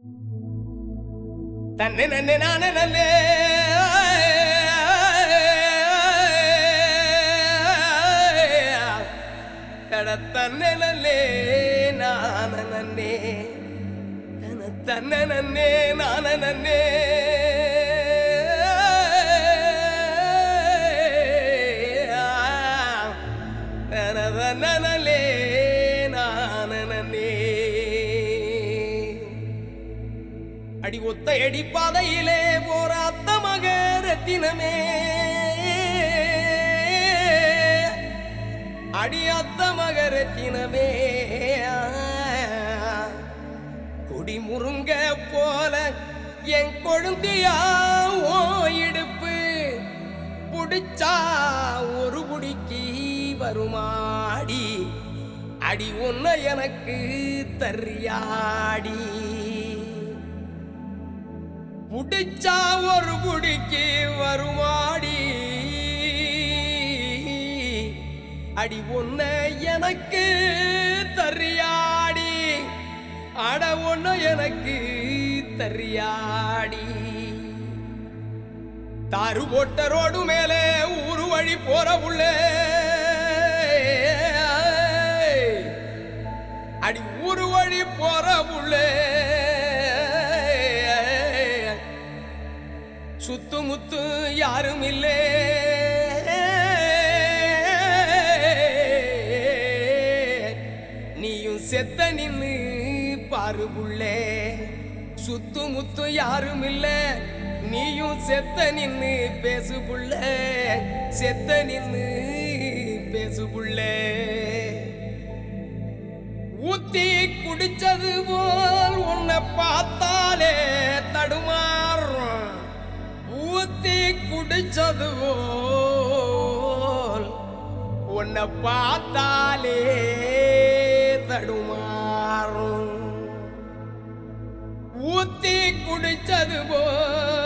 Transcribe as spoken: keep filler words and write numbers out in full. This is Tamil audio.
தன்னை நன்னே நானே நன்னே தட தன்னை நன்னே நான நன்னே தன தன்னை நன்னே நான நன்னே நனலே நான நன்னே அடி ஒத்த அடி பாதையிலே போற அத்த மக ரத்தினமே அடி அத்த மக ரத்தினமே கொடி முருங்க போல என் கொழுந்தியா ஓ இடுப்பு புடிச்சா ஒரு குடிக்கு வருமாடி அடி ஒன்ன எனக்கு தரியாடி புடிச்சா ஒரு புடிக்கு வருமாடி அடி ஒன்ன எனக்கு தரியாடி அட ஒன்ன எனக்கு தரியாடி தாரு போட்ட ரோடு மேலே ஊரு வழி போற உள்ளே அடி ஊரு வழி போற உள்ளே சுத்து முத்து யாரும் இல்லே நீயும் செத்த நின்னு பாரு புள்ளே சுத்து முத்து யாரும் இல்ல நீயும் செத்த நின்னு பேசு புள்ளே செத்த நின்னு பேசு புள்ளே ஊத்தி குடிச்சது போல் உன்னை பார்த்தாலே தடுமாறும் ஊத்தி குடிச்சது போல் உன்னை பார்த்தாலே தடுமாறும் ஊத்தி குடிச்சது போல்